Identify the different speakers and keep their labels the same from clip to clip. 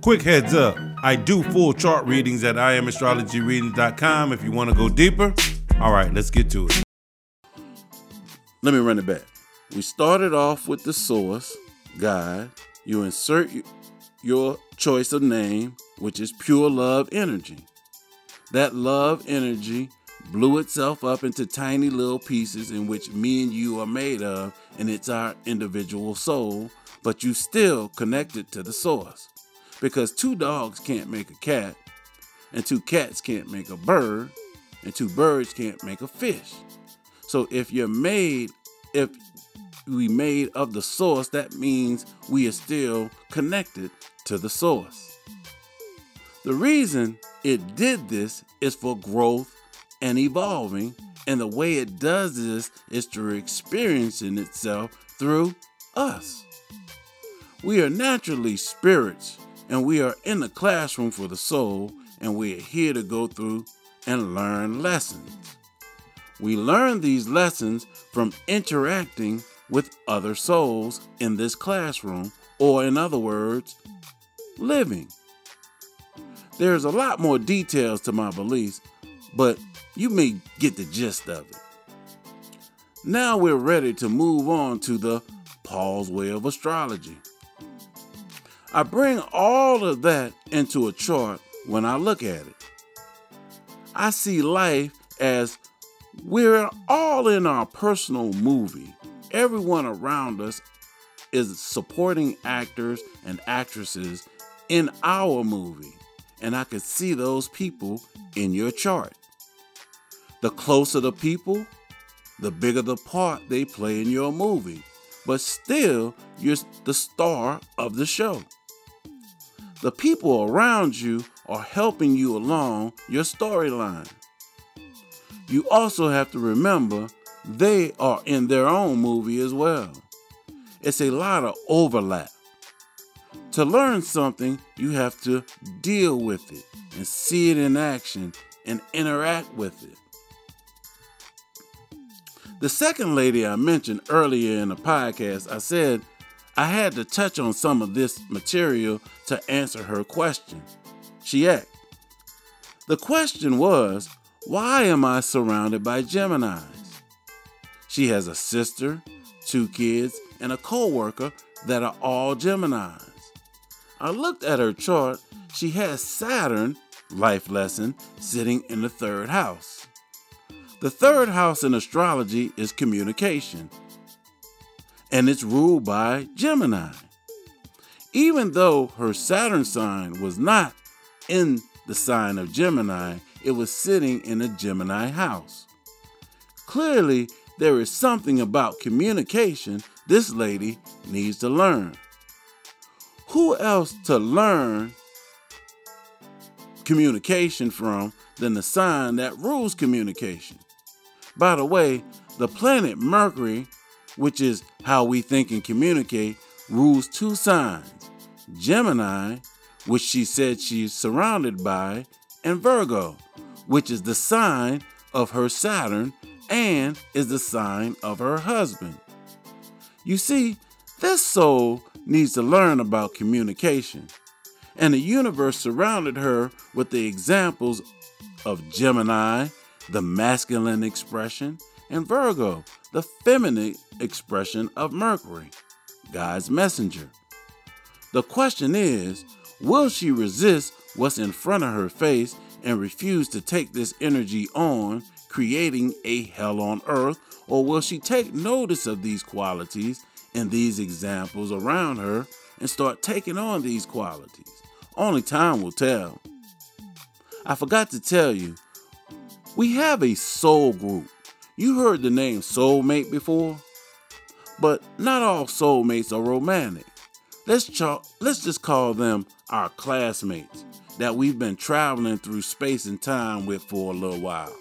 Speaker 1: Quick heads up, I do full chart readings at IamAstrologyReadings.com if you want to go deeper. All right, let's get to it.
Speaker 2: Let me run it back. We started off with the source, God. You insert your choice of name, which is pure love energy. That love energy blew itself up into tiny little pieces in which me and you are made of, and it's our individual soul, but you still connected to the source. Because 2 dogs can't make a cat, and 2 cats can't make a bird, and 2 birds can't make a fish. So if we made of the source, that means we are still connected to the source. The reason it did this is for growth and evolving, and the way it does this is through experiencing itself through us. We are naturally spirits, and we are in the classroom for the soul, and we are here to go through and learn lessons. We learn these lessons from interacting with other souls in this classroom, or in other words, living. There's a lot more details to my beliefs, but you may get the gist of it. Now we're ready to move on to the Paul's Way of Astrology. I bring all of that into a chart when I look at it. I see life as we're all in our personal movie. Everyone around us is supporting actors and actresses in our movie, and I could see those people in your chart. The closer the people, the bigger the part they play in your movie, but still you're the star of the show. The people around you are helping you along your storyline. You also have to remember they are in their own movie as well. It's a lot of overlap. To learn something, you have to deal with it and see it in action and interact with it. The second lady I mentioned earlier in the podcast, I said I had to touch on some of this material to answer her question. She asked. The question was, why am I surrounded by Geminis? She has a sister, 2 kids, and a co-worker that are all Geminis. I looked at her chart. She has Saturn, life lesson, sitting in the 3rd house. The 3rd house in astrology is communication, and it's ruled by Gemini. Even though her Saturn sign was not in the sign of Gemini, it was sitting in a Gemini house. Clearly, there is something about communication this lady needs to learn. Who else to learn communication from than the sign that rules communication? By the way, the planet Mercury, which is how we think and communicate, rules 2 signs, Gemini, which she said she's surrounded by, and Virgo, which is the sign of her Saturn and is the sign of her husband. You see, this soul needs to learn about communication, and the universe surrounded her with the examples of Gemini, the masculine expression, and Virgo, the feminine expression of Mercury, God's messenger. The question is, will she resist what's in front of her face and refuse to take this energy on, creating a hell on earth, or will she take notice of these qualities and these examples around her and start taking on these qualities? Only time will tell. I forgot to tell you, we have a soul group. You heard the name soulmate before, but not all soulmates are romantic. Let's just call them our classmates that we've been traveling through space and time with for a little while.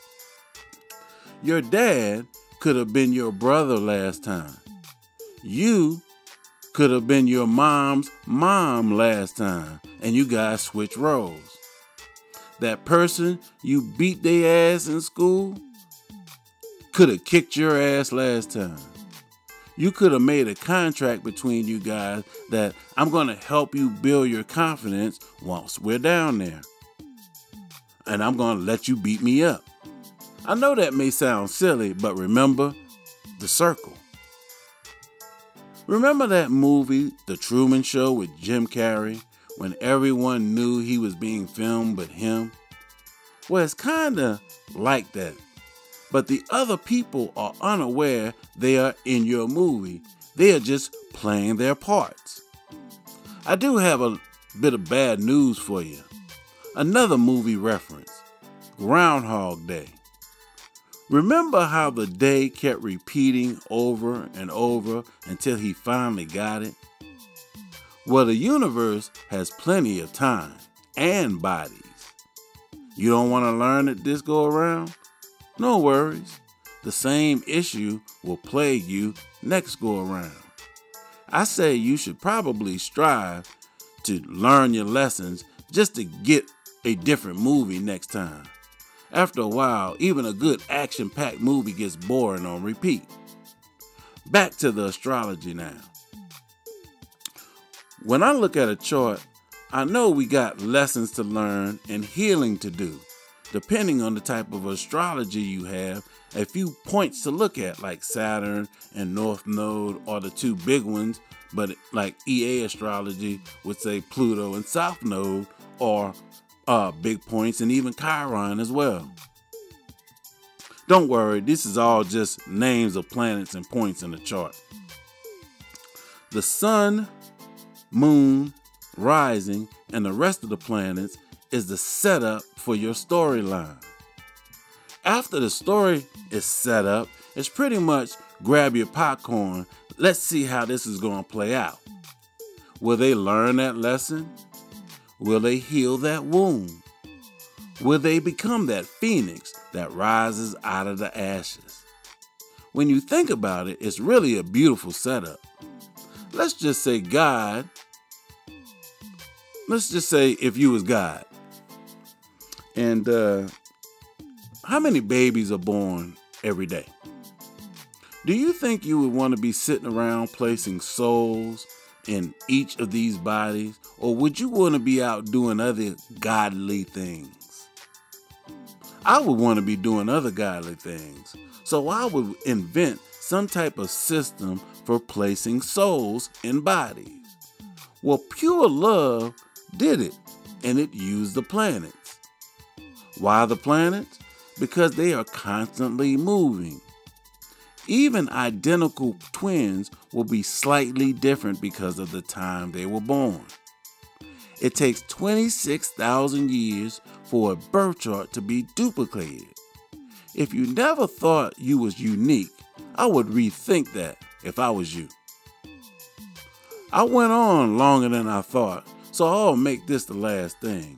Speaker 2: Your dad could have been your brother last time. You could have been your mom's mom last time, and you guys switched roles. That person you beat their ass in school could have kicked your ass last time. You could have made a contract between you guys that I'm going to help you build your confidence once we're down there. And I'm going to let you beat me up. I know that may sound silly, but remember the circle. Remember that movie, The Truman Show with Jim Carrey, when everyone knew he was being filmed but him? Well, it's kind of like that. But the other people are unaware they are in your movie. They are just playing their parts. I do have a bit of bad news for you. Another movie reference, Groundhog Day. Remember how the day kept repeating over and over until he finally got it? Well, the universe has plenty of time and bodies. You don't want to learn it this go around? No worries. The same issue will plague you next go around. I say you should probably strive to learn your lessons just to get a different movie next time. After a while, even a good action-packed movie gets boring on repeat. Back to the astrology now. When I look at a chart, I know we got lessons to learn and healing to do. Depending on the type of astrology you have, a few points to look at, like Saturn and North Node are the two big ones, but like EA astrology would say Pluto and South Node are big points, and even Chiron as well. Don't worry, this is all just names of planets and points in the chart. The sun, moon, rising, and the rest of the planets is the setup for your storyline. After the story is set up, it's pretty much grab your popcorn. Let's see how this is going to play out. Will they learn that lesson? Will they heal that wound? Will they become that phoenix that rises out of the ashes? When you think about it, it's really a beautiful setup. Let's just say if you was God. And how many babies are born every day? Do you think you would want to be sitting around placing souls in each of these bodies? Or would you want to be out doing other godly things? I would want to be doing other godly things. So I would invent some type of system for placing souls in bodies. Well, pure love did it, and it used the planets. Why the planets? Because they are constantly moving. Even identical twins will be slightly different because of the time they were born. It takes 26,000 years for a birth chart to be duplicated. If you never thought you was unique, I would rethink that if I was you. I went on longer than I thought, so I'll make this the last thing.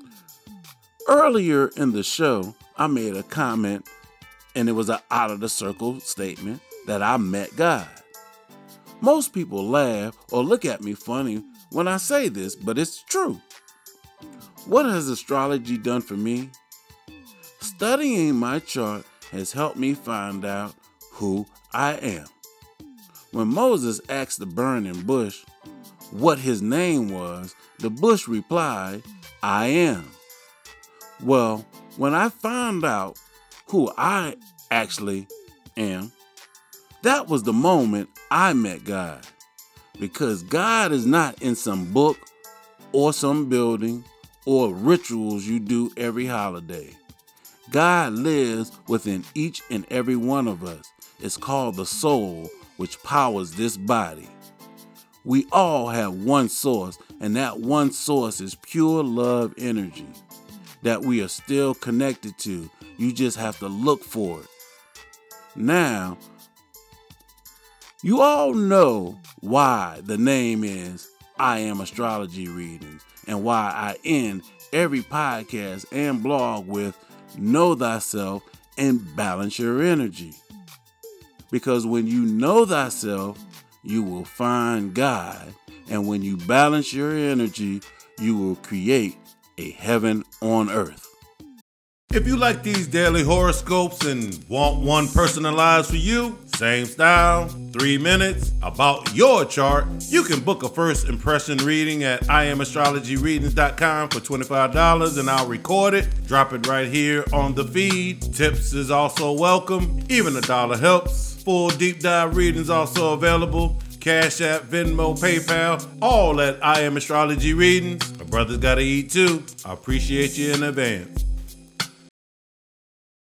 Speaker 2: Earlier in the show, I made a comment, and it was an out of the circle statement that I met God. Most people laugh or look at me funny when I say this, but it's true. What has astrology done for me? Studying my chart has helped me find out who I am. When Moses asked the burning bush what his name was, the bush replied, "I am." Well, when I found out who I actually am, that was the moment I met God. Because God is not in some book or some building or rituals you do every holiday. God lives within each and every one of us. It's called the soul, which powers this body. We all have one source, and that one source is pure love energy that we are still connected to. You just have to look for it. Now, you all know why the name is I Am Astrology Readings, and why I end every podcast and blog with know thyself and balance your energy. Because when you know thyself, you will find God, and when you balance your energy, you will create a heaven on earth.
Speaker 1: If you like these daily horoscopes and want one personalized for you, Same style, 3 minutes, about your chart. You can book a first impression reading at IamAstrologyReadings.com for $25 and I'll record it, drop it right here on the feed. Tips is also welcome, even $1 helps. Full deep dive readings also available. Cash App, Venmo, PayPal, all at I Am Astrology Readings. My brother's gotta eat too. I appreciate you in advance.